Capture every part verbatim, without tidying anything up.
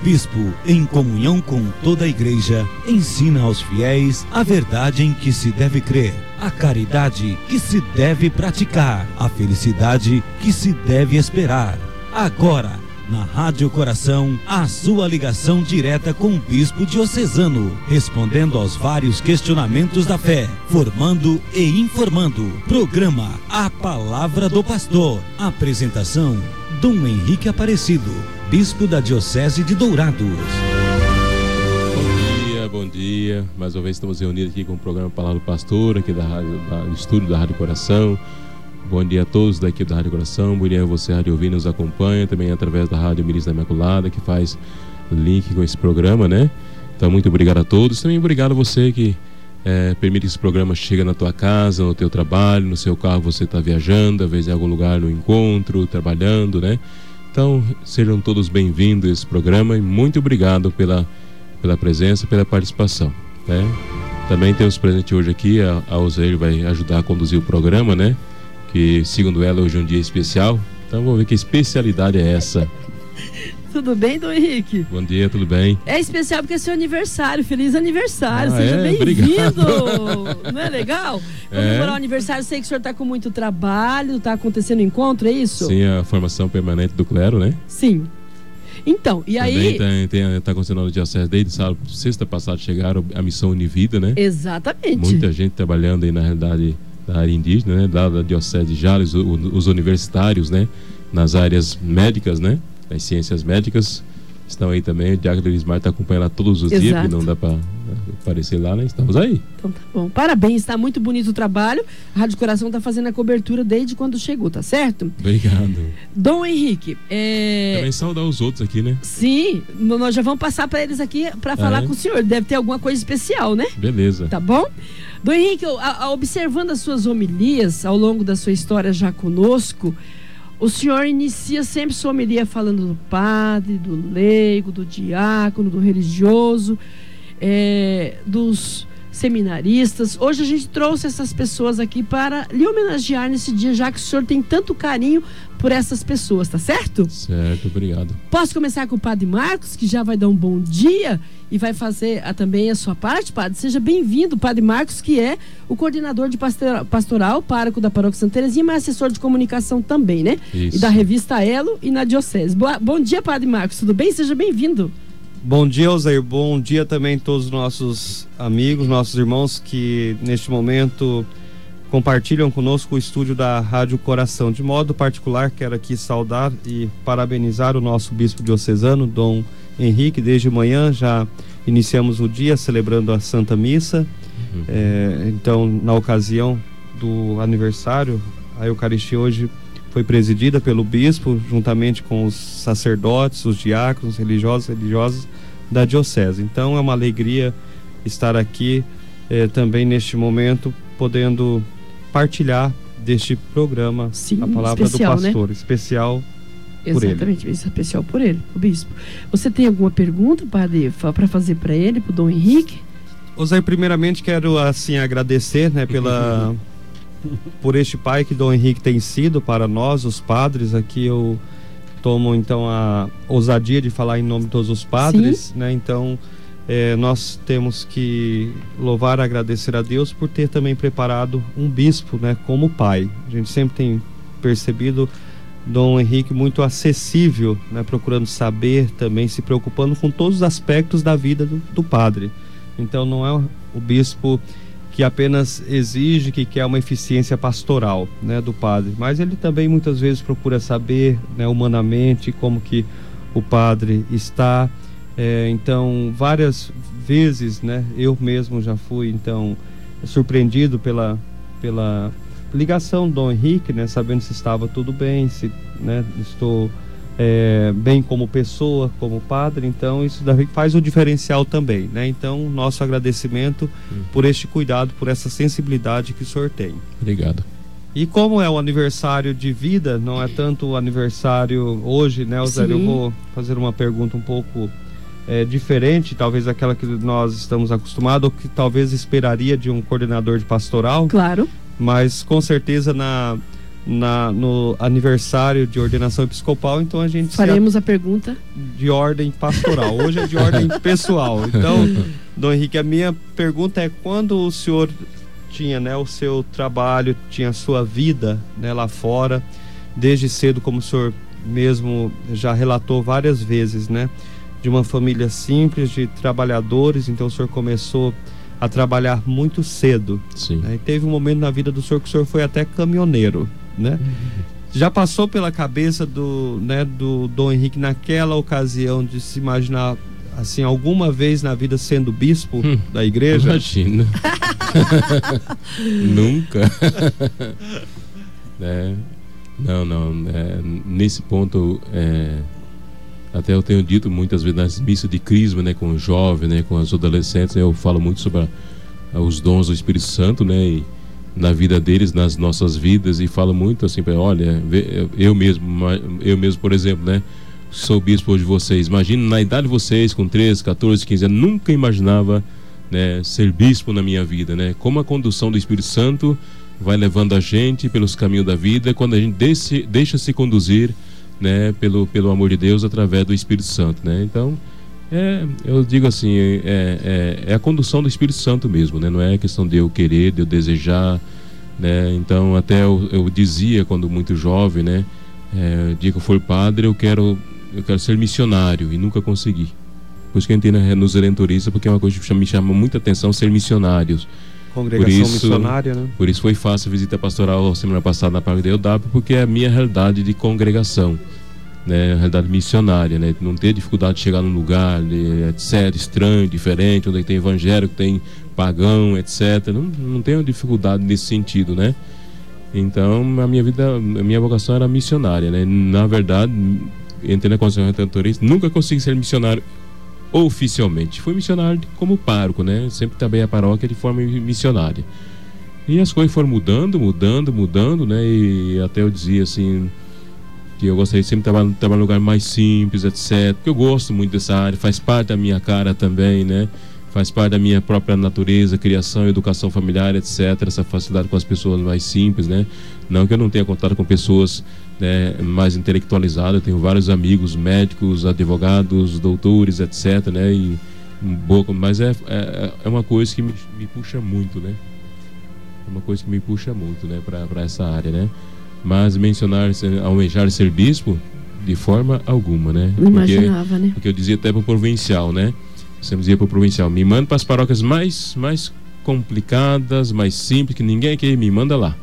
bispo, em comunhão com toda a igreja, ensina aos fiéis a verdade em que se deve crer, a caridade que se deve praticar, a felicidade que se deve esperar. Agora, na Rádio Coração, a sua ligação direta com o bispo diocesano, respondendo aos vários questionamentos da fé, formando e informando. Programa A Palavra do Pastor. Apresentação: Dom Henrique Aparecido, bispo da Diocese de Dourados. Bom dia, bom dia. Mais uma vez estamos reunidos aqui com o programa Palavra do Pastor, aqui da rádio, do estúdio da Rádio Coração. Bom dia a todos da equipe da Rádio Coração. Bom dia a você, Rádio Ouvir, nos acompanha também através da Rádio Milícia da Imaculada, que faz link com esse programa, né? Então, muito obrigado a todos. Também obrigado a você que é, permite que esse programa chegue na tua casa, no teu trabalho, no seu carro você está viajando, às vezes em algum lugar no encontro, trabalhando, né? Então, sejam todos bem-vindos a esse programa e muito obrigado pela, pela presença, pela participação, né? Também temos presente hoje aqui, a, a Oséio vai ajudar a conduzir o programa, né? Que, segundo ela, hoje é um dia especial. Então vamos ver que especialidade é essa. Tudo bem, Dom Henrique? Bom dia, tudo bem? É especial porque é seu aniversário. Feliz aniversário, ah, seja é? bem-vindo. Não é legal? Comemorar É. o aniversário, sei que o senhor está com muito trabalho, está acontecendo encontro, é isso? Sim, a formação permanente do clero, né? Sim. Então, e aí... Também está acontecendo no Diocese desde sábado, sexta passada chegaram a missão Univida, né? Exatamente. Muita gente trabalhando aí, na realidade, da área indígena, né? Da, da Diocese de Jales, os, os universitários, né? Nas áreas médicas, né? Nas ciências médicas estão aí também. O Diácono Elismar está acompanhando lá todos os Exato. dias, porque não dá para aparecer lá, né? Estamos aí. Então tá bom. Parabéns, está muito bonito o trabalho. A Rádio Coração está fazendo a cobertura desde quando chegou, tá certo? Obrigado. Dom Henrique, é... Também saudar os outros aqui, né? Sim, nós já vamos passar para eles aqui para falar é. com o senhor. Deve ter alguma coisa especial, né? Beleza. Tá bom? Dom Henrique, a, a, observando as suas homilias ao longo da sua história já conosco, o senhor inicia sempre sua homilia falando do padre, do leigo, do diácono, do religioso, é, dos seminaristas. Hoje a gente trouxe essas pessoas aqui para lhe homenagear nesse dia, já que o senhor tem tanto carinho por essas pessoas, tá certo? Certo, obrigado. Posso começar com o padre Marcos, que já vai dar um bom dia e vai fazer a, também a sua parte, padre? Seja bem-vindo, padre Marcos, que é o coordenador de pastoral, pastoral pároco da Paróquia Santa Terezinha, mas assessor de comunicação também, né? Isso. E da revista Elo e na Diocese. Boa, bom dia, padre Marcos, tudo bem? Seja bem-vindo. Bom dia, Oséio. Bom dia também a todos os nossos amigos, nossos irmãos que neste momento compartilham conosco o estúdio da Rádio Coração. De modo particular, quero aqui saudar e parabenizar o nosso bispo diocesano, Dom Henrique. Desde manhã já iniciamos o dia celebrando a Santa Missa. Uhum. É, então, na ocasião do aniversário, a Eucaristia hoje foi presidida pelo bispo, juntamente com os sacerdotes, os diáconos, religiosos e religiosas da Diocese. Então é uma alegria estar aqui eh, também neste momento, podendo partilhar deste programa. Sim, a palavra especial, do pastor, né? Especial por ele. Exatamente, especial por ele, o bispo. Você tem alguma pergunta, padre, para fazer para ele, para o Dom Henrique? Oséio, primeiramente quero assim agradecer, né, pela por este pai que Dom Henrique tem sido para nós, os padres. Aqui eu tomo então a ousadia de falar em nome de todos os padres. Sim. Né? Então é, nós temos que louvar e agradecer a Deus por ter também preparado um bispo, né, como pai. A gente sempre tem percebido Dom Henrique muito acessível, né, procurando saber também, se preocupando com todos os aspectos da vida do, do padre. Então não é o bispo que apenas exige, que quer uma eficiência pastoral, né, do padre, mas ele também muitas vezes procura saber, né, humanamente como que o padre está. É, então várias vezes, né, eu mesmo já fui então surpreendido pela, pela ligação do Dom Henrique, né, sabendo se estava tudo bem, se, né, estou É, bem como pessoa, como padre. Então isso faz o diferencial também, né? Então nosso agradecimento hum. por este cuidado, por essa sensibilidade que o senhor tem. Obrigado. E como é o aniversário de vida, não é tanto o aniversário hoje, né, Oséio? Eu vou fazer uma pergunta um pouco é, diferente, talvez aquela que nós estamos acostumados, ou que talvez esperaria de um coordenador de pastoral. Claro. Mas com certeza na na, no aniversário de ordenação episcopal, então a gente faremos a pergunta de ordem pastoral. Hoje é de ordem pessoal. Então, Dom Henrique, a minha pergunta é: quando o senhor tinha, né, o seu trabalho, tinha a sua vida, né, lá fora, desde cedo, como o senhor mesmo já relatou várias vezes, né, de uma família simples, de trabalhadores, então o senhor começou a trabalhar muito cedo. Sim. Né, e teve um momento na vida do senhor que o senhor foi até caminhoneiro, né? Uhum. Já passou pela cabeça do, né, do Dom Henrique naquela ocasião de se imaginar assim alguma vez na vida sendo bispo hum, da igreja? Imagina. Nunca. É, não, não. É, nesse ponto, é, até eu tenho dito muitas vezes nas missas de crisma, né, com os jovens, né, com os adolescentes, eu falo muito sobre a, os dons do Espírito Santo, né, e na vida deles, nas nossas vidas, e falo muito assim, olha, eu mesmo, eu mesmo, por exemplo, né, sou bispo de vocês, imagina na idade de vocês, com treze, quatorze, quinze anos, nunca imaginava, né, ser bispo na minha vida, né, como a condução do Espírito Santo vai levando a gente pelos caminhos da vida, quando a gente deixa, deixa se conduzir, né, pelo, pelo amor de Deus, através do Espírito Santo, né, então é, eu digo assim, é, é, é a condução do Espírito Santo mesmo, né, não é questão de eu querer, de eu desejar, né, então até eu, eu dizia quando muito jovem, né, é, o dia que eu for padre eu quero eu quero ser missionário, e nunca consegui. Por isso que eu entrei nos redentoristas, porque é uma coisa que me chama muita atenção, ser missionários. Congregação por isso, missionária, né? Por isso foi fácil a visita pastoral semana passada na Parque da E W, porque é a minha realidade de congregação, né? A realidade missionária, né? Não ter dificuldade de chegar num lugar, etc, estranho, diferente, onde tem evangélico, tem pagão, etcétera. Não, não tenho dificuldade nesse sentido, né? Então, a minha vida, a minha vocação era missionária, né? Na verdade, entrei na Conselho Redentorista, nunca consegui ser missionário oficialmente. Fui missionário como pároco, né? Sempre trabalhei a paróquia de forma missionária. E as coisas foram mudando, mudando, mudando, né? E até eu dizia assim, que eu gostaria de sempre trabalhar, trabalhar num lugar mais simples, etcétera. Porque eu gosto muito dessa área, faz parte da minha cara também, né? Faz parte da minha própria natureza, criação, educação familiar, etcétera. Essa facilidade com as pessoas mais simples, né? Não que eu não tenha contato com pessoas, né, mais intelectualizadas. Eu tenho vários amigos, médicos, advogados, doutores, etcétera, né? E um pouco, mas é, é, é uma coisa que me, me puxa muito, né? É uma coisa que me puxa muito, né? Para essa área, né? Mas mencionar, almejar ser bispo, de forma alguma, né? Não imaginava, porque, né? Porque eu dizia até para o provincial, né? Sempre dizia para o provincial, me manda para as paróquias mais, mais complicadas, mais simples, que ninguém quer, me manda lá,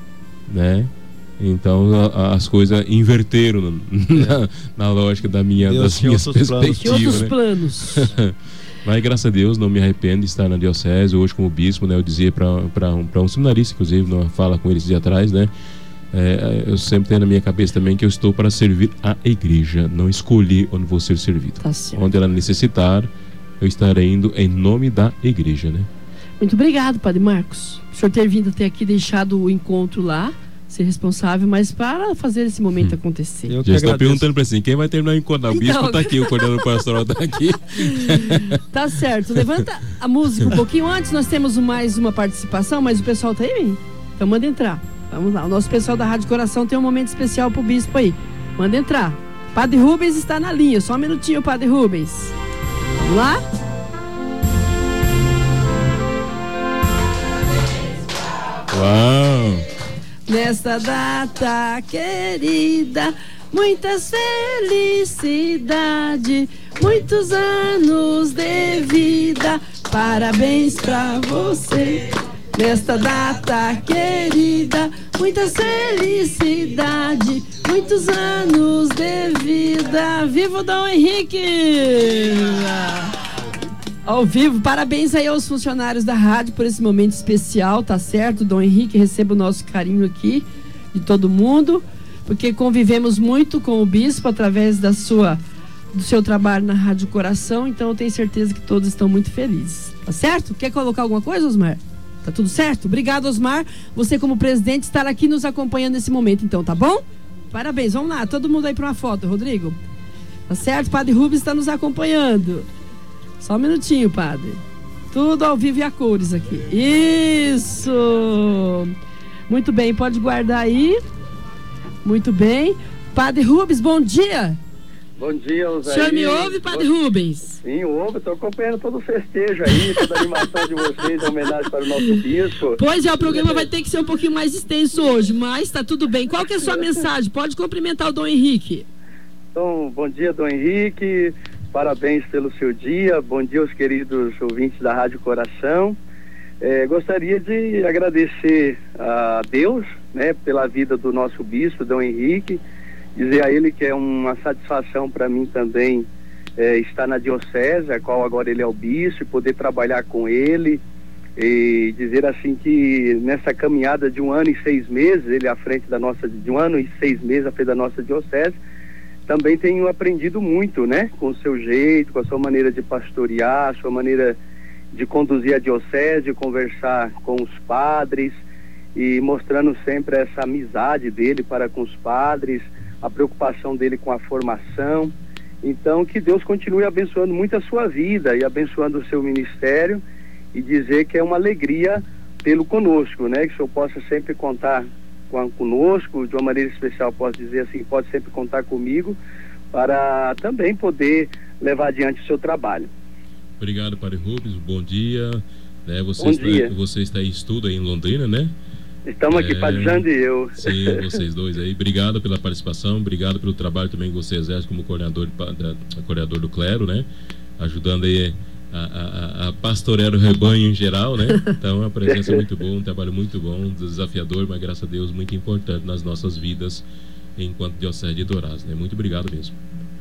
né? Então a, as coisas inverteram na, na lógica da minha, das minhas perspectivas. Que outros né? planos? Mas graças a Deus não me arrependo de estar na diocese hoje como bispo, né? Eu dizia para um, um seminarista, inclusive, numa fala com eles dias atrás, né? É, eu sempre tenho na minha cabeça também que eu estou para servir a igreja, não escolhi onde vou ser servido. Tá certo. Onde ela necessitar, eu estarei indo em nome da igreja, né? Muito obrigado, Padre Marcos, por senhor ter vindo até aqui, deixado o encontro lá, ser responsável, mas para fazer esse momento hum. acontecer. Eu já estou perguntando para assim, quem vai terminar o encontro? O bispo está aqui, o coordenador pastoral está aqui. Tá certo, levanta a música um pouquinho antes, nós temos mais uma participação, mas o pessoal tá aí, então manda entrar. Vamos lá, o nosso pessoal da Rádio Coração tem um momento especial pro bispo aí, manda entrar. Padre Rubens está na linha, só um minutinho, Padre Rubens. Vamos lá? Uau! Nesta data querida, muitas felicidades, muitos anos de vida, parabéns pra você. Nesta data querida, muitas felicidades, muitos anos de vida. Viva o Dom Henrique! Ao vivo, parabéns aí aos funcionários da rádio por esse momento especial, tá certo? Dom Henrique, receba o nosso carinho aqui de todo mundo, porque convivemos muito com o bispo através da sua, do seu trabalho na Rádio Coração, então eu tenho certeza que todos estão muito felizes, tá certo? Quer colocar alguma coisa, Osmar? Tá tudo certo? Obrigado, Osmar, você como presidente estar aqui nos acompanhando nesse momento, então, tá bom? Parabéns, vamos lá, todo mundo aí para uma foto, Rodrigo. Tá certo? Padre Rubens está nos acompanhando. Só um minutinho, padre. Tudo ao vivo e a cores aqui. Isso! Muito bem, pode guardar aí. Muito bem. Padre Rubens, bom dia. Bom dia, Osair. O senhor me ouve, Padre bom... Rubens? Sim, ouve, estou acompanhando todo o festejo aí, toda a animação de vocês, homenagem para o nosso bispo. Pois é, o programa vai ter que ser um pouquinho mais extenso hoje, mas tá tudo bem. Qual que é a sua mensagem? Pode cumprimentar o Dom Henrique. Então, bom dia, Dom Henrique, parabéns pelo seu dia, bom dia aos queridos ouvintes da Rádio Coração. É, gostaria de agradecer a Deus, né, pela vida do nosso bispo, Dom Henrique, dizer a ele que é uma satisfação para mim também é, estar na diocese, a qual agora ele é o bispo, e poder trabalhar com ele, e dizer assim que nessa caminhada de um ano e seis meses, ele à frente da nossa, de um ano e seis meses à frente da nossa diocese, também tenho aprendido muito, né, com o seu jeito, com a sua maneira de pastorear, a sua maneira de conduzir a diocese, de conversar com os padres, e mostrando sempre essa amizade dele para com os padres, a preocupação dele com a formação. Então, que Deus continue abençoando muito a sua vida e abençoando o seu ministério, e dizer que é uma alegria tê-lo conosco, né? Que o senhor possa sempre contar com, conosco, de uma maneira especial, posso dizer assim, pode sempre contar comigo, para também poder levar adiante o seu trabalho. Obrigado, Padre Rubens, bom dia. É, você, bom está, dia. Você está em estudo aí em Londrina, né? Estamos aqui, é, Padre Jande e eu. Sim, vocês dois aí. Obrigado pela participação, obrigado pelo trabalho também que você exerce como coordenador, de, coordenador do clero, né? Ajudando aí a, a, a pastorear o rebanho em geral, né? Então, a presença é muito boa, um trabalho muito bom, desafiador, mas graças a Deus muito importante nas nossas vidas enquanto diocese de Dourados, né? Muito obrigado mesmo.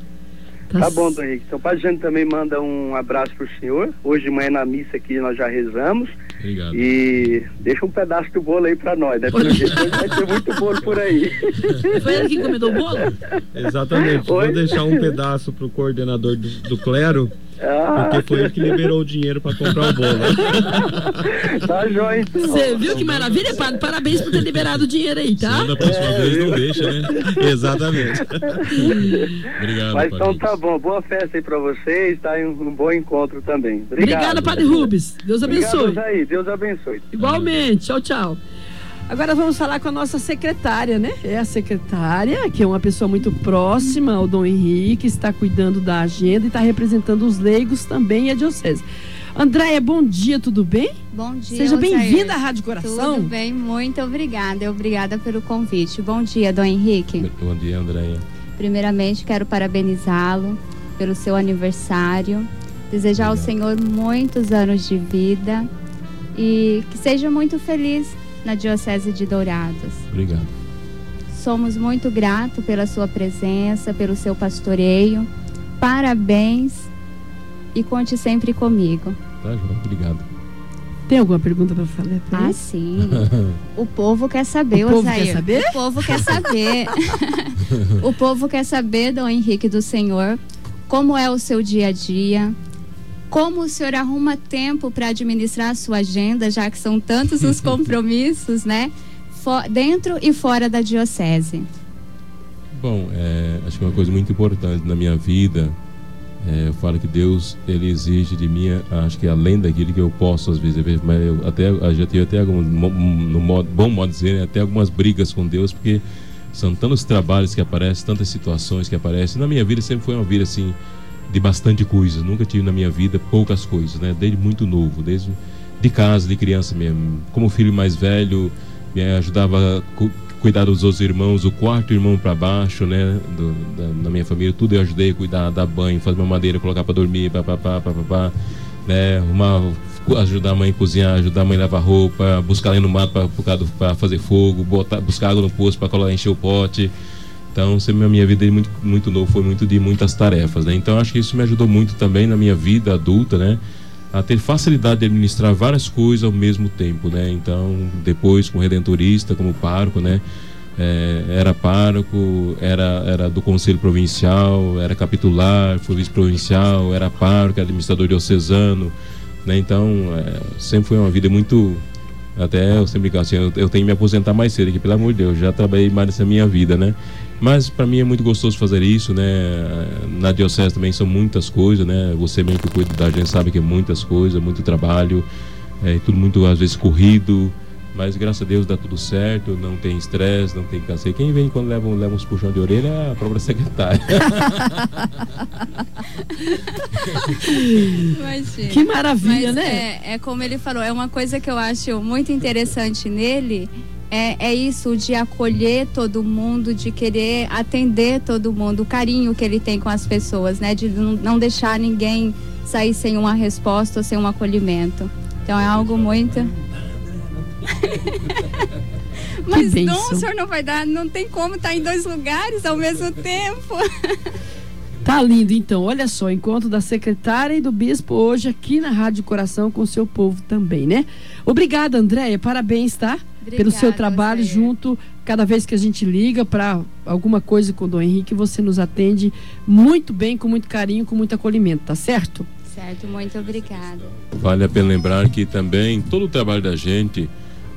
Tá bom, Dom Henrique. Então, o Padre Jane também manda um abraço pro senhor. Hoje de manhã na missa aqui nós já rezamos. Obrigado. E deixa um pedaço do bolo aí pra nós, né? Porque depois vai ter muito bolo por aí. Foi ele que encomendou o bolo? Exatamente. Oi? Vou deixar um pedaço pro coordenador do, do clero, Ah. porque foi ele que liberou o dinheiro para comprar o bolo. Tá jóia, então. Você viu que maravilha, padre? Parabéns por ter liberado o dinheiro aí, tá? Senão, da próxima É, vez não viu? deixa, né? Exatamente. Obrigado, Mas Padre então Rubens. tá bom. Boa festa aí pra vocês, tá? E um, um bom encontro também. Obrigado. Obrigada, Padre Rubens. Deus abençoe. Obrigado aí. Deus abençoe. Igualmente. Tchau, tchau. Agora vamos falar com a nossa secretária, né? É a secretária, que é uma pessoa muito próxima ao Dom Henrique, está cuidando da agenda e está representando os leigos também e a diocese. Andréia, bom dia, tudo bem? Bom dia. Seja Osair. bem-vinda à Rádio Coração. Tudo bem, muito obrigada. Obrigada pelo convite. Bom dia, Dom Henrique. Bom dia, Andréia. Primeiramente, quero parabenizá-lo pelo seu aniversário. Desejar ao Senhor muitos anos de vida e que seja muito feliz na Diocese de Dourados. Obrigado. Somos muito gratos pela sua presença, pelo seu pastoreio. Parabéns e conte sempre comigo. Tá, João, obrigado. Tem alguma pergunta para falar? pra Ah, ele? sim. O povo quer saber, O povo Osair. quer saber? O povo quer saber. O povo quer saber, Dom Henrique, do Senhor, como é o seu dia a dia, como o senhor arruma tempo para administrar a sua agenda, já que são tantos os compromissos, né? For, dentro e fora da diocese. Bom, é, acho que uma coisa muito importante na minha vida, é, eu falo que Deus, ele exige de mim, acho que além daquilo que eu posso às vezes, mas eu até eu já tive até alguns, no modo, bom modo de dizer, até algumas brigas com Deus, porque são tantos trabalhos que aparecem, tantas situações que aparecem. Na minha vida sempre foi uma vida assim de bastante coisas, nunca tive na minha vida poucas coisas, né? Desde muito novo, desde de casa, de criança mesmo. Como filho mais velho, me ajudava a cu cuidar dos outros irmãos, o quarto irmão para baixo, né? Do, da, na minha família, tudo eu ajudei a cuidar, dar banho, fazer mamadeira, colocar para dormir, papapá, papapá, né? Uma, ajudar a mãe a cozinhar, ajudar a mãe a lavar roupa, buscar ali no mato para fazer fogo, botar, buscar água no poço para encher o pote. Então, sempre a minha vida é muito, muito novo, foi muito de muitas tarefas, né? Então, acho que isso me ajudou muito também na minha vida adulta, né? A ter facilidade de administrar várias coisas ao mesmo tempo, né? Então, depois como redentorista, como pároco, né? É, era pároco, era, era do Conselho Provincial, era capitular, fui vice-provincial, era pároco, administrador diocesano, né? Então, é, sempre foi uma vida muito... Até eu sempre digo assim, eu, eu tenho que me aposentar mais cedo, que pelo amor de Deus, já trabalhei mais nessa minha vida, né? Mas para mim é muito gostoso fazer isso, né? Na diocese também são muitas coisas, né? Você mesmo que cuida da gente sabe que é muitas coisas, muito trabalho, é tudo muito às vezes corrido, Mas graças a Deus dá tudo certo, não tem estresse, não tem câncer. Quem vem quando leva, leva uns puxão de orelha é a própria secretária. Imagina. Que maravilha, Mas né? É, é como ele falou, é uma coisa que eu acho muito interessante nele, é, é isso, de acolher todo mundo, de querer atender todo mundo, o carinho que ele tem com as pessoas, né? De não, não deixar ninguém sair sem uma resposta ou sem um acolhimento. Então é algo muito... Mas não, o senhor não vai dar, não tem como estar em dois lugares ao mesmo tempo. Tá lindo, então. Olha só, encontro da secretária e do bispo hoje aqui na Rádio Coração com o seu povo também, né? Obrigada, Andréia. Parabéns, tá? Obrigada, pelo seu trabalho você. junto. Cada vez que a gente liga para alguma coisa com o Dom Henrique, você nos atende muito bem, com muito carinho, com muito acolhimento, tá certo? Certo, muito obrigada. Vale a pena lembrar que também todo o trabalho da gente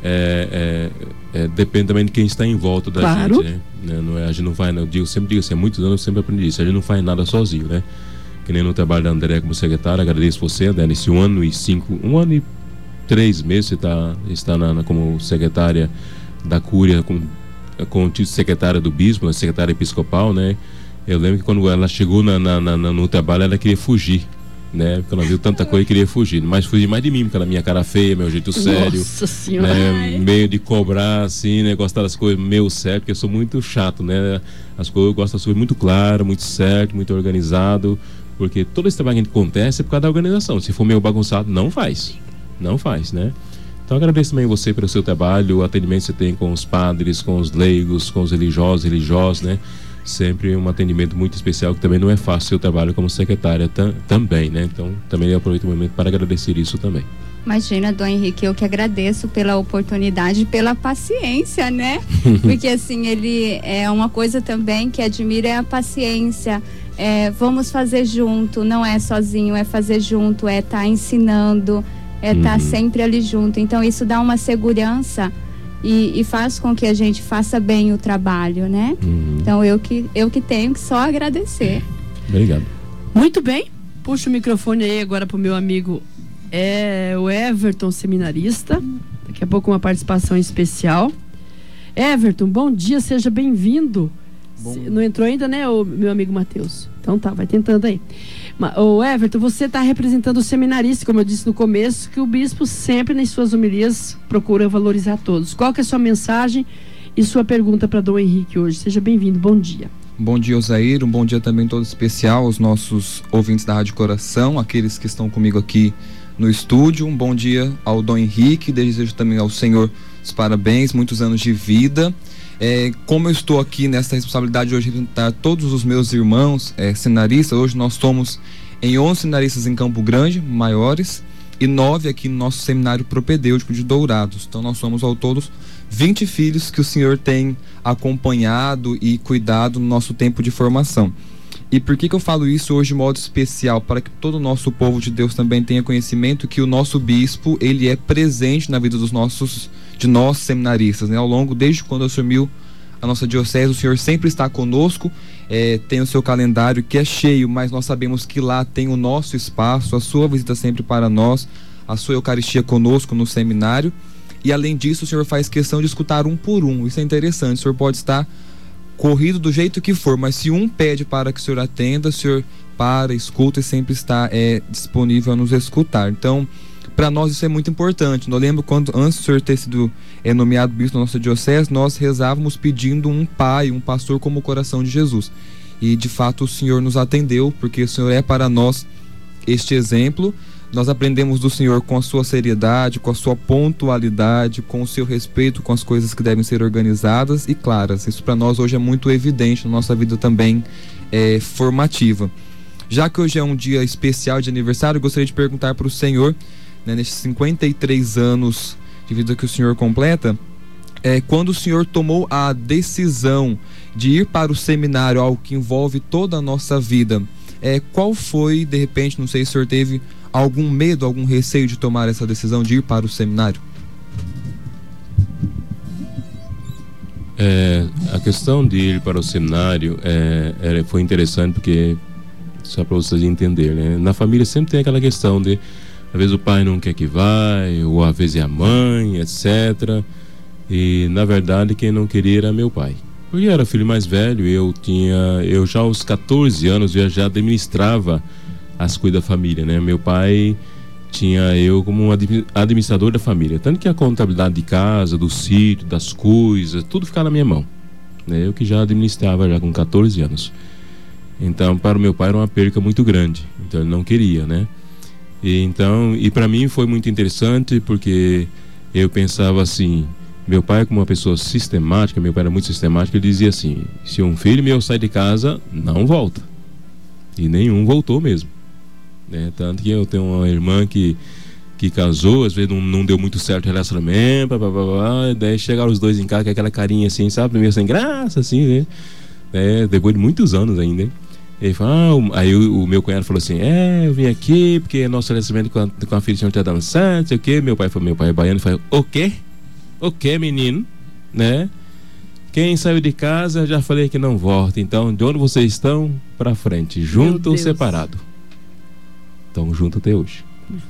é, é, é, depende também de quem está em volta da Claro. gente, né? Não é, a gente não faz, eu digo, sempre digo assim, há muitos anos eu sempre aprendi isso, a gente não faz nada sozinho, né? Que nem no trabalho da André como secretária, agradeço você, André, nesse um ano e cinco, um ano e três meses você tá, está na, na, como secretária da Cúria, com, com o título de secretária do Bispo, né? Secretária episcopal, né? Eu lembro que quando ela chegou na, na, na, no trabalho, ela queria fugir, né? Porque ela viu tanta coisa e queria fugir, mas fugir mais de mim, porque ela minha cara feia, meu jeito sério. Nossa Senhora. Né? Meio de cobrar, assim, né? Gostar das coisas meio sério, porque eu sou muito chato, né? As coisas, eu gosto das coisas muito claras, muito certo, muito organizado, porque todo esse trabalho que acontece é por causa da organização. Se for meio bagunçado, não faz. Não faz, né? Então agradeço também você pelo seu trabalho, o atendimento que você tem com os padres, com os leigos, com os religiosos, religiosos, né? Sempre um atendimento muito especial, que também não é fácil o seu trabalho como secretária tam, também, né? Então também eu aproveito o momento para agradecer isso também. Imagina, Dom Henrique, eu que agradeço pela oportunidade, pela paciência, né? Porque assim, ele é uma coisa também que admira é a paciência. É, vamos fazer junto, não é sozinho, é fazer junto, é estar tá ensinando, é estar tá Uhum. sempre ali junto. Então isso dá uma segurança e, e faz com que a gente faça bem o trabalho, né? Uhum. Então eu que, eu que tenho que só agradecer. Obrigado. Muito bem. Puxa o microfone aí agora pro meu amigo é, o Everton, seminarista. Daqui a pouco uma participação especial. Everton, bom dia, seja bem-vindo. Bom... Se- Não entrou ainda, né, o meu amigo Matheus? Então tá, vai tentando aí. Ma- Ô Everton, você está representando o seminarista, como eu disse no começo, que o bispo sempre nas suas homilias procura valorizar todos. Qual que é a sua mensagem e sua pergunta para Dom Henrique hoje? Seja bem-vindo, bom dia. Bom dia, Osair, um bom dia também todo especial aos nossos ouvintes da Rádio Coração, aqueles que estão comigo aqui no estúdio. Um bom dia ao Dom Henrique, desejo também ao Senhor os parabéns, muitos anos de vida. É, como eu estou aqui nessa responsabilidade hoje de representar todos os meus irmãos é, seminaristas, hoje nós somos em onze seminaristas em Campo Grande, maiores, e nove aqui no nosso seminário propedêutico de Dourados. Então nós somos ao todo vinte filhos que o Senhor tem acompanhado e cuidado no nosso tempo de formação. E por que que eu falo isso hoje de modo especial? Para que todo o nosso povo de Deus também tenha conhecimento que o nosso bispo, ele é presente na vida dos nossos, de nós seminaristas, né? Ao longo, desde quando assumiu a nossa diocese, o Senhor sempre está conosco, é, tem o seu calendário que é cheio, mas nós sabemos que lá tem o nosso espaço, a sua visita sempre para nós, a sua Eucaristia conosco no seminário, e além disso o Senhor faz questão de escutar um por um. Isso é interessante, o Senhor pode estar corrido do jeito que for, mas se um pede para que o Senhor atenda, o Senhor para, escuta e sempre está é, disponível a nos escutar. Então, para nós isso é muito importante. Eu lembro quando, antes do Senhor ter sido é, nomeado bispo na nossa diocese, nós rezávamos pedindo um pai, um pastor como o coração de Jesus. E de fato o Senhor nos atendeu, porque o Senhor é para nós este exemplo. Nós aprendemos do Senhor com a sua seriedade, com a sua pontualidade, com o seu respeito com as coisas que devem ser organizadas e claras. Isso para nós hoje é muito evidente na nossa vida também é, formativa. Já que hoje é um dia especial de aniversário, eu gostaria de perguntar para o Senhor, né, nesses cinquenta e três anos de vida que o Senhor completa, é, quando o Senhor tomou a decisão de ir para o seminário, algo que envolve toda a nossa vida, é, qual foi, de repente, não sei se o Senhor teve algum medo, algum receio de tomar essa decisão de ir para o seminário? É, a questão de ir para o seminário é, é, foi interessante porque, só para vocês entenderem, né? Na família sempre tem aquela questão de Às vezes o pai não quer que vai, ou às vezes é a mãe, etcétera. E na verdade quem não queria era meu pai. Eu era filho mais velho, eu tinha, eu já aos catorze anos eu já administrava as coisas da família, né? Meu pai tinha eu como um administrador da família, tanto que a contabilidade de casa, do sítio, das coisas, tudo ficava na minha mão, né? Eu que já administrava já com catorze anos. Então para o meu pai era uma perca muito grande, então ele não queria, né? E então, e para mim foi muito interessante porque eu pensava assim, meu pai, como uma pessoa sistemática, meu pai era muito sistemático, ele dizia assim: se um filho meu sai de casa, não volta. E nenhum voltou mesmo, né? Tanto que eu tenho uma irmã que, que casou, às vezes não, não deu muito certo o relacionamento, blá, blá, blá, blá, daí chegaram os dois em casa com aquela carinha assim, sabe, meio sem graça, assim, né? É, depois de muitos anos ainda, hein? Ele falou, ah, aí o, o meu cunhado falou assim: é, eu vim aqui porque nosso relacionamento com a, com a filha não tá dando certo, sei o quê. Meu pai falou, meu pai é baiano, falou, o quê? O que, menino, né? Quem saiu de casa, já falei que não volta. Então, de onde vocês estão? Pra frente, junto ou separado? Estão junto até hoje.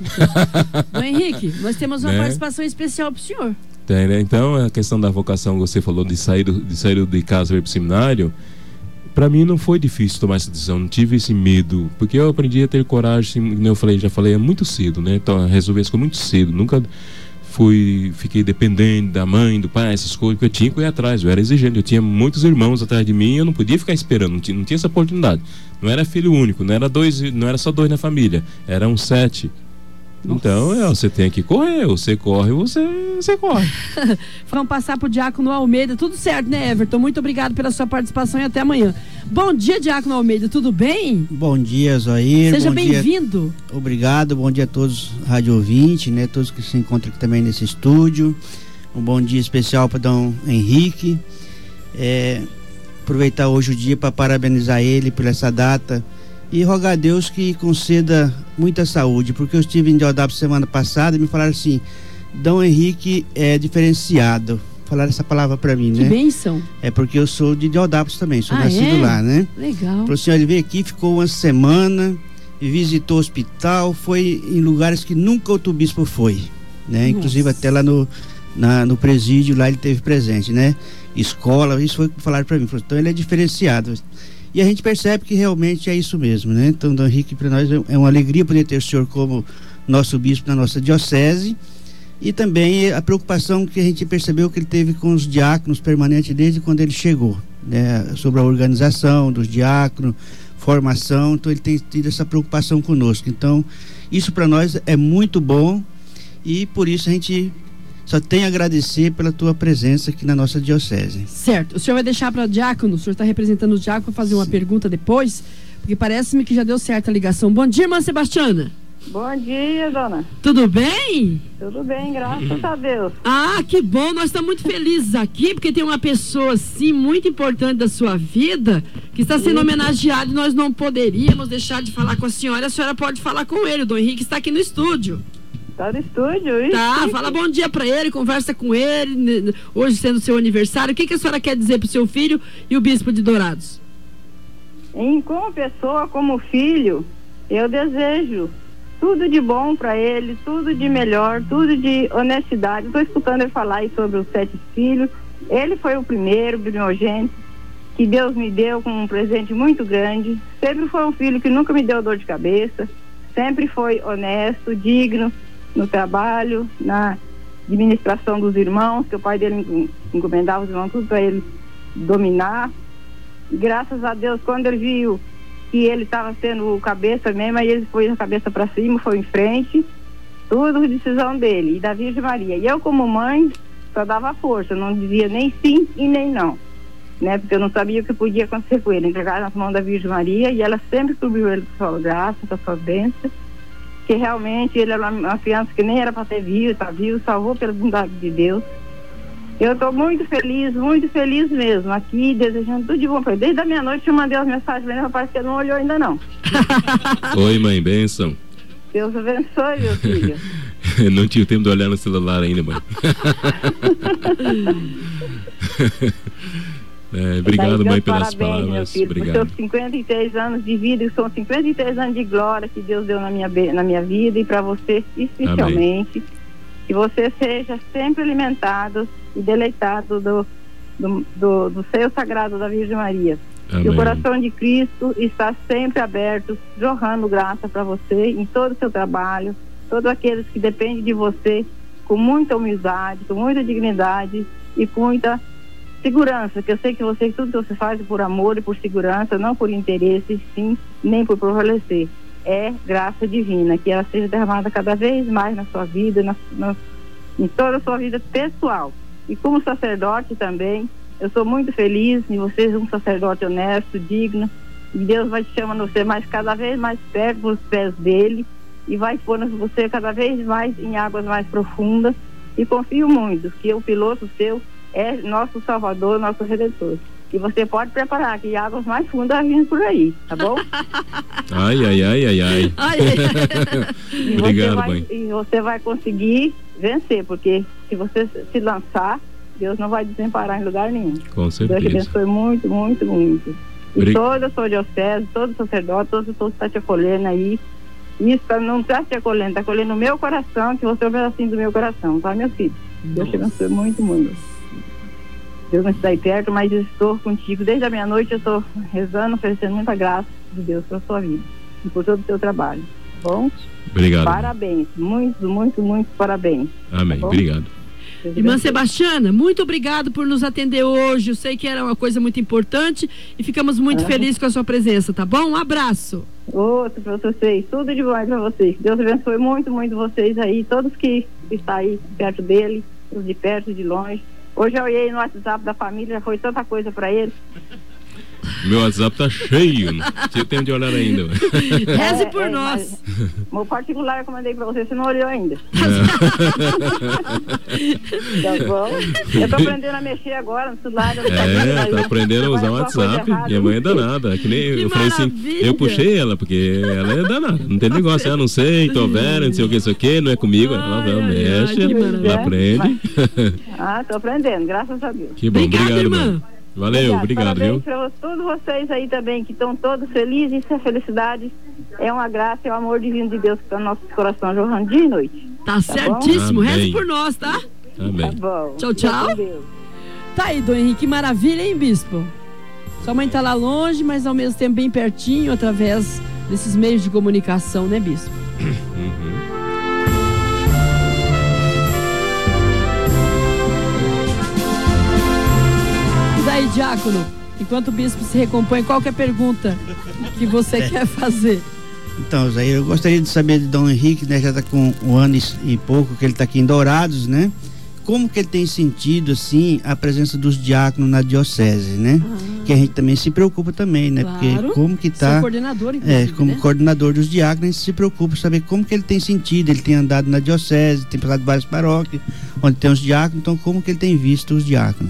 Dom Henrique, nós temos uma né? participação especial pro senhor. Tem, né? Então, a questão da vocação, você falou de sair, do, de sair de casa e ir pro seminário. Para mim não foi difícil tomar essa decisão, não tive esse medo, porque eu aprendi a ter coragem, como eu falei, já falei, é muito cedo, né? Então, resolver isso muito cedo, nunca fui, fiquei dependente da mãe, do pai, essas coisas, porque eu tinha que ir atrás, eu era exigente, eu tinha muitos irmãos atrás de mim, eu não podia ficar esperando, não tinha, não tinha essa oportunidade. Não era filho único, não era dois, não era só dois na família, eram sete. Nossa. Então, é, você tem que correr, você corre, você, você corre. Vamos passar pro Diácono Almeida, tudo certo, né, Everton? Muito obrigado pela sua participação e até amanhã. Bom dia, Diácono Almeida, tudo bem? Bom dia, Zoir. Seja bem-vindo. Obrigado, bom dia a todos os rádio ouvintes, né, todos que se encontram aqui também nesse estúdio. Um bom dia especial para Dom Henrique. É, aproveitar hoje o dia para parabenizar ele por essa data e rogar a Deus que conceda muita saúde, porque eu estive em Deodápolis semana passada e me falaram assim: Dom Henrique é diferenciado. Falaram essa palavra para mim, que né? Que bênção. É porque eu sou de Deodápolis também, sou ah, nascido é? lá, né? Legal. Falou assim: ele veio aqui, ficou uma semana, visitou o hospital, foi em lugares que nunca outro bispo foi, né? Nossa. Inclusive até lá no, na, no presídio, lá ele teve presente, né? Escola, isso foi o que falaram para mim. Falou, então ele é diferenciado. E a gente percebe que realmente é isso mesmo, né? Então, Dom Henrique, para nós é uma alegria poder ter o senhor como nosso bispo na nossa diocese, e também a preocupação que a gente percebeu que ele teve com os diáconos permanentes desde quando ele chegou, né? Sobre a organização dos diáconos, formação, então ele tem tido essa preocupação conosco. Então, isso para nós é muito bom e por isso a gente só tem a agradecer pela tua presença aqui na nossa diocese. Certo. O senhor vai deixar para o diácono, o senhor está representando o diácono, para fazer uma Sim. pergunta depois, porque parece-me que já deu certo a ligação. Bom dia, irmã Sebastiana. Bom dia, dona. Tudo bem? Tudo bem, graças a Deus. Ah, que bom, nós estamos muito felizes aqui, porque tem uma pessoa, assim, muito importante da sua vida, que está sendo homenageada e nós não poderíamos deixar de falar com a senhora. A senhora pode falar com ele, o Dom Henrique está aqui no estúdio. Tá no estúdio, isso? Tá, fala bom dia pra ele, conversa com ele, hoje sendo seu aniversário. O que, que a senhora quer dizer pro seu filho e o bispo de Dourados? Em, como pessoa, como filho, eu desejo tudo de bom pra ele, tudo de melhor, tudo de honestidade. Estou escutando ele falar aí sobre os sete filhos. Ele foi o primeiro primogênito que Deus me deu com um presente muito grande. Sempre foi um filho que nunca me deu dor de cabeça, sempre foi honesto, digno no trabalho, na administração dos irmãos, que o pai dele encomendava os irmãos tudo para ele dominar. E graças a Deus, quando ele viu que ele estava sendo o cabeça mesmo, aí ele foi a cabeça para cima, foi em frente, tudo decisão dele e da Virgem Maria. E eu, como mãe, só dava força, não dizia nem sim e nem não, né? Porque eu não sabia o que podia acontecer com ele. Entregar nas mãos da Virgem Maria e ela sempre cobriu ele com sua graça, com sua bênção, que realmente ele era uma criança que nem era para ser vivo, está vivo, salvou pela bondade de Deus. Eu estou muito feliz, muito feliz mesmo, aqui, desejando tudo de bom para ele. Desde a meia-noite eu mandei as mensagens, mas parece que ele não olhou ainda não. Oi, mãe, bênção. Deus abençoe, meu filho. Eu não tive tempo de olhar no celular ainda, mãe. É, obrigado, mãe, pelas parabéns, palavras. Meu filho, obrigado. Por seus cinquenta e três anos de vida, que são cinquenta e três anos de glória que Deus deu na minha, na minha vida e para você especialmente. Amém. Que você seja sempre alimentado e deleitado do, do, do, do seio sagrado da Virgem Maria. Amém. E o coração de Cristo está sempre aberto, jorrando graça para você em todo o seu trabalho, todos aqueles que dependem de você, com muita humildade, com muita dignidade e com muita segurança, que eu sei que você, tudo que você faz é por amor e por segurança, não por interesse, sim, nem por prevalecer. É graça divina, que ela seja derramada cada vez mais na sua vida, na, na, em toda a sua vida pessoal. E como sacerdote também, eu sou muito feliz em você ser um sacerdote honesto, digno, e Deus vai te chamando você mais, cada vez mais perto dos pés dele, e vai pondo você cada vez mais em águas mais profundas, e confio muito que o piloto seu é nosso Salvador, nosso Redentor. E você pode preparar que águas mais fundas vindo por aí, tá bom? Ai, ai, ai, ai, ai. ai. e Obrigado, vai, mãe. E você vai conseguir vencer, porque se você se lançar, Deus não vai desamparar em lugar nenhum. Com certeza. Deus te abençoe muito, muito, muito. E Bri... toda a sua diocese, todo o sacerdote, todos os que estão te acolhendo aí, isso não está te acolhendo, está acolhendo o meu coração, que você é um pedacinho do meu coração, tá, meu filho? Deus te abençoe muito, muito. Deus não está aí perto, mas eu estou contigo. Desde a meia-noite eu estou rezando, oferecendo muita graça de Deus pela sua vida e por todo o seu trabalho. Tá bom? Obrigado. Parabéns. Muito, muito, muito parabéns. Amém. Tá, obrigado. Irmã Sebastiana, muito obrigado por nos atender hoje. Eu sei que era uma coisa muito importante e ficamos muito ah. felizes com a sua presença, tá bom? Um abraço. Outro para vocês. Tudo de bom para vocês. Deus abençoe muito, muito vocês aí. Todos que estão aí perto dele, os de perto e de longe. Hoje eu olhei no WhatsApp da família, já foi tanta coisa pra eles. Meu WhatsApp tá cheio, eu tenho de olhar ainda. Reze é, por é, nós. Meu particular eu mandei pra você, você não olhou ainda. Tá bom? Eu tô aprendendo a mexer agora no celular. É, tá aprendendo a usar o WhatsApp. Minha mãe é danada. Que nem que eu falei assim, eu puxei ela, porque ela é danada. Não tem negócio, ah, não sei, tô vendo, não sei o que, isso aqui, não é comigo. Ela não mexe, ela aprende. Ah, tô aprendendo, graças a Deus. Que bom, obrigado, obrigado irmã. Valeu, obrigado, obrigado viu? Para todos vocês aí também, que estão todos felizes, e a felicidade é uma graça, é o amor divino de Deus que está no nosso coração jorrando dia e noite. Tá, tá certíssimo, reze por nós, tá? Amém. Tá bom. Tchau, tchau. Tá aí, Dom Henrique, que maravilha, hein, bispo? Sua mãe tá lá longe, mas ao mesmo tempo bem pertinho, através desses meios de comunicação, né, bispo? Uhum. Aí, diácono, enquanto o bispo se recompõe, qual que é a pergunta que você é. quer fazer? Então, Zé, eu gostaria de saber de Dom Henrique, né, já está com um ano e pouco que ele está aqui em Dourados, né? Como que ele tem sentido, assim, a presença dos diáconos na diocese, né? Ah. Que a gente também se preocupa também, né? Claro. Porque como que tá... Seu coordenador, inclusive, É, como né? coordenador dos diáconos, a gente se preocupa saber como que ele tem sentido. Ele tem andado na diocese, tem passado várias paróquias, onde tem os diáconos, então como que ele tem visto os diáconos?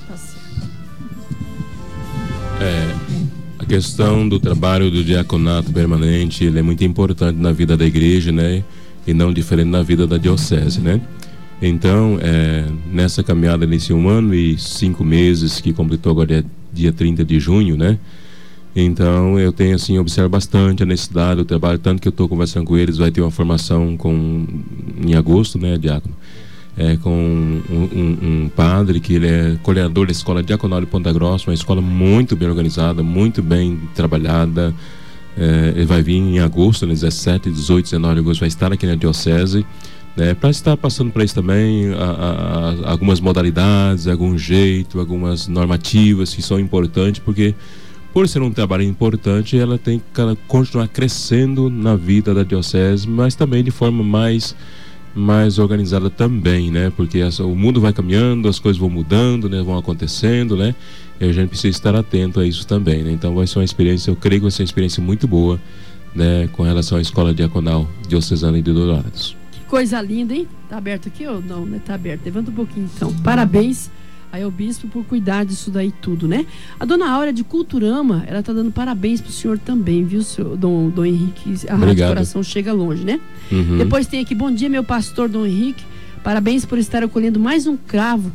É, a questão do trabalho do diaconato permanente, ele é muito importante na vida da igreja, né? E não diferente na vida da diocese, né? Então, é, nessa caminhada nesse um ano e cinco meses que completou agora dia trinta de junho, né? Então, eu tenho, assim, observado bastante a necessidade do trabalho, tanto que eu estou conversando com eles, vai ter uma formação com, em agosto, né, diácono? É, com um, um, um padre que ele é coordenador da escola diaconal de Ponta Grossa, uma escola muito bem organizada, muito bem trabalhada. É, ele vai vir em agosto, né, dezessete, dezoito, dezenove de agosto, vai estar aqui na diocese, né, para estar passando para isso também a, a, a, algumas modalidades, algum jeito, algumas normativas que são importantes, porque por ser um trabalho importante, ela tem que continuar crescendo na vida da diocese, mas também de forma mais mais organizada também, né? Porque essa, o mundo vai caminhando, as coisas vão mudando, né? Vão acontecendo, né? E a gente precisa estar atento a isso também, né? Então vai ser uma experiência, eu creio que vai ser uma experiência muito boa, né? Com relação à escola diaconal diocesana de Dourados. Que coisa linda, hein? Tá aberto aqui ou não, né? Tá aberto. Levanta um pouquinho então. Parabéns aí ao bispo por cuidar disso daí tudo, né? A dona Áurea de Culturama, ela tá dando parabéns pro senhor também, viu, senhor, Dom, Dom Henrique? A Rádio Coração chega longe, né? Uhum. Depois tem aqui, bom dia, meu pastor Dom Henrique, parabéns por estar acolhendo mais um cravo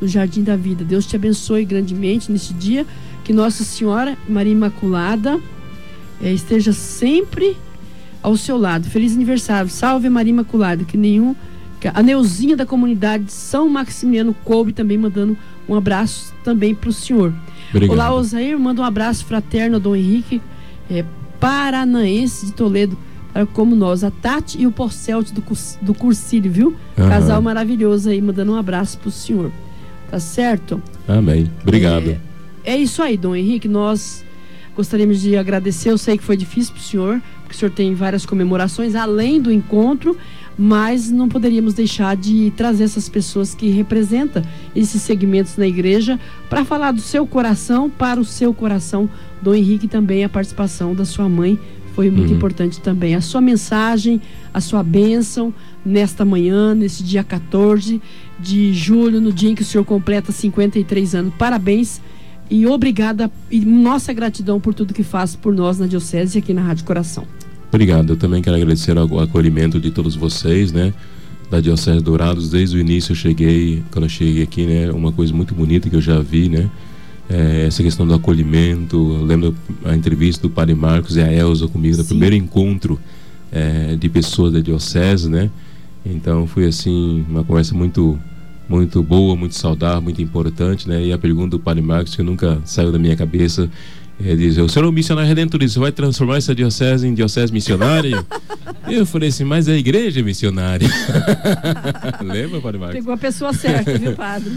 no Jardim da Vida. Deus te abençoe grandemente neste dia, que Nossa Senhora Maria Imaculada é, esteja sempre ao seu lado. Feliz aniversário, salve Maria Imaculada, que nenhum... A Neuzinha da comunidade São Maximiliano coube também mandando um abraço também para o senhor. Obrigado. Olá, Osair, manda um abraço fraterno ao Dom Henrique, é, paranaense de Toledo, para como nós, a Tati e o Porcelte do, do Cursílio, viu? Uhum. Casal maravilhoso aí, mandando um abraço para o senhor. Tá certo? Amém. Obrigado. É, é isso aí, Dom Henrique, nós gostaríamos de agradecer, eu sei que foi difícil para o senhor, porque o senhor tem várias comemorações, além do encontro, mas não poderíamos deixar de trazer essas pessoas que representam esses segmentos na igreja para falar do seu coração para o seu coração. Dom Henrique, também a participação da sua mãe foi muito uhum. importante também. A sua mensagem, a sua bênção nesta manhã, nesse dia quatorze de julho, no dia em que o senhor completa cinquenta e três anos. Parabéns e obrigada, e nossa gratidão por tudo que faz por nós na Diocese e aqui na Rádio Coração. Obrigado, eu também quero agradecer o acolhimento de todos vocês, né, da Diocese de Dourados. Desde o início eu cheguei, quando eu cheguei aqui, né, uma coisa muito bonita que eu já vi, né, é essa questão do acolhimento. Eu lembro a entrevista do Padre Marcos e a Elza comigo, no primeiro encontro é, de pessoas da Diocese, né, então foi assim, uma conversa muito, muito boa, muito saudável, muito importante, né, e a pergunta do Padre Marcos, que nunca saiu da minha cabeça, ele diz: o senhor é um missionário redentorista, você vai transformar essa diocese em diocese missionária? Eu falei assim: mas a igreja é missionária. Lembra, Padre Marcos? Pegou a pessoa certa, viu, padre?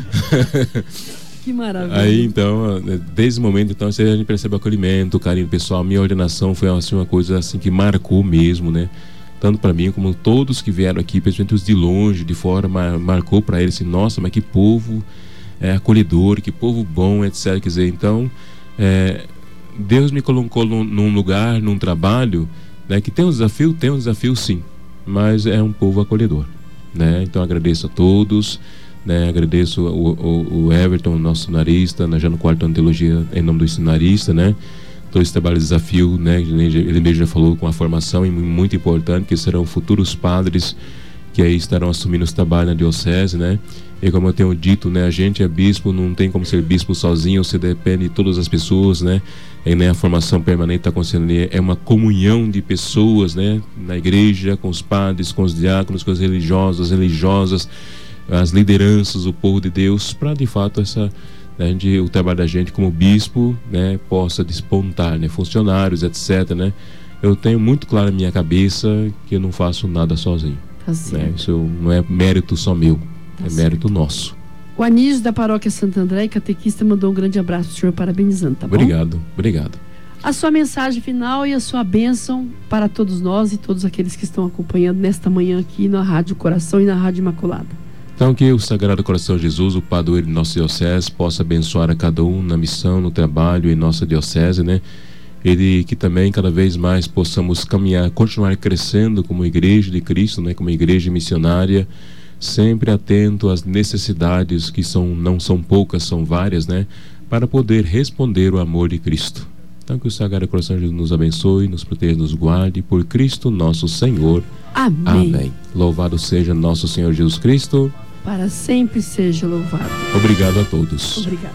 Que maravilha. Aí então, desde o momento, então, a gente percebe o acolhimento, o carinho pessoal. Minha ordenação foi assim, uma coisa assim que marcou mesmo, né? Tanto para mim como todos que vieram aqui, principalmente os de longe, de fora, mar, marcou para eles assim: nossa, mas que povo é, acolhedor, que povo bom, etcétera. Quer dizer, então, é, Deus me colocou num, num lugar, num trabalho, né, que tem um desafio, tem um desafio sim, mas é um povo acolhedor, né? Então agradeço a todos, né? Agradeço o, o, o Everton, nosso sinarista, né, já no quarto ano de teologia, em nome do sinarista, né? Todo esse trabalho de desafio, né? Ele mesmo já falou com a formação muito importante, que serão futuros padres que aí estarão assumindo esse trabalho na diocese, né? E como eu tenho dito, né, a gente é bispo, não tem como ser bispo sozinho, você depende de todas as pessoas, né? E, né, a formação permanente está acontecendo ali, é uma comunhão de pessoas, né, na igreja, com os padres, com os diáconos, com os religiosos, as religiosas, as lideranças, o povo de Deus, para de fato essa, né, de, o trabalho da gente como bispo, né, possa despontar, né, funcionários, etcétera, né? Eu tenho muito claro na minha cabeça que eu não faço nada sozinho, né? Isso não é mérito só meu, tá, é mérito nosso. O Anísio da Paróquia Santo André, catequista, mandou um grande abraço pro senhor, parabenizando, tá bom? Obrigado, obrigado. A sua mensagem final e a sua bênção para todos nós e todos aqueles que estão acompanhando nesta manhã aqui na Rádio Coração e na Rádio Imaculada. Então que o Sagrado Coração de Jesus, o padroeiro de nossa diocese, possa abençoar a cada um na missão, no trabalho em nossa diocese, né? Ele que também cada vez mais possamos caminhar, continuar crescendo como igreja de Cristo, né? Como igreja missionária, sempre atento às necessidades que são, não são poucas, são várias, né? Para poder responder o amor de Cristo. Então que o Sagrado Coração de Jesus nos abençoe, nos proteja, nos guarde, por Cristo nosso Senhor. Amém. Amém. Louvado seja nosso Senhor Jesus Cristo. Para sempre seja louvado. Obrigado a todos. Obrigada.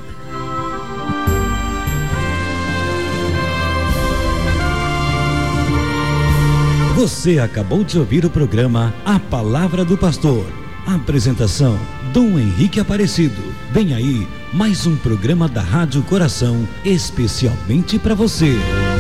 Você acabou de ouvir o programa A Palavra do Pastor. Apresentação: Dom Henrique Aparecido. Vem aí mais um programa da Rádio Coração, especialmente para você.